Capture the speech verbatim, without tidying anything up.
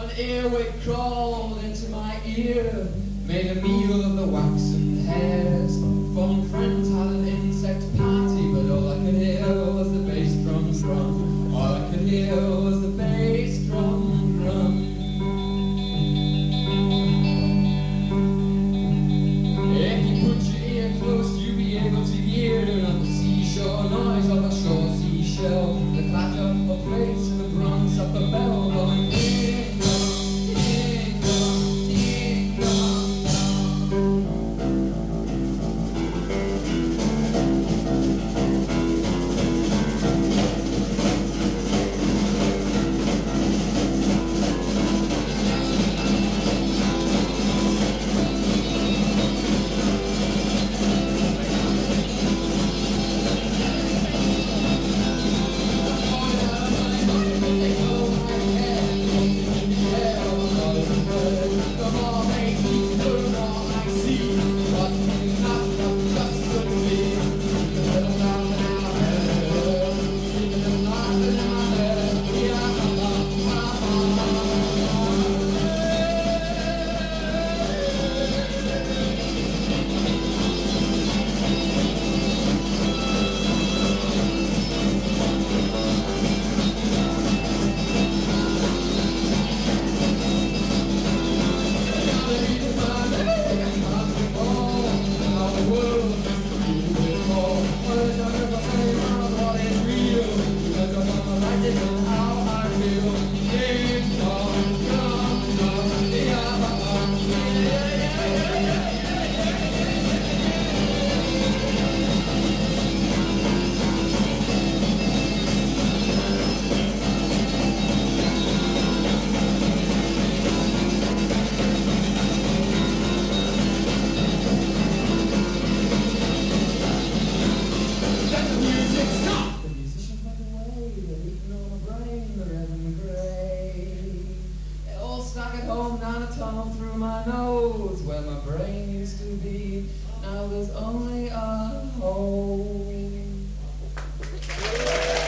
An earwig crawled into my ear, made a meal of the waxen hairs. Phone friends had an insect party, but all I could hear was the bass drum drum. All I could hear was the bass drum drum. If you put your ear close, you'll be able to hear the seashore noise of a shore seashell, the clatter of plates, the bronze of the bell going ding dong, ding dong, ding dong, through my nose, where my brain used to be. Now there's only a hole.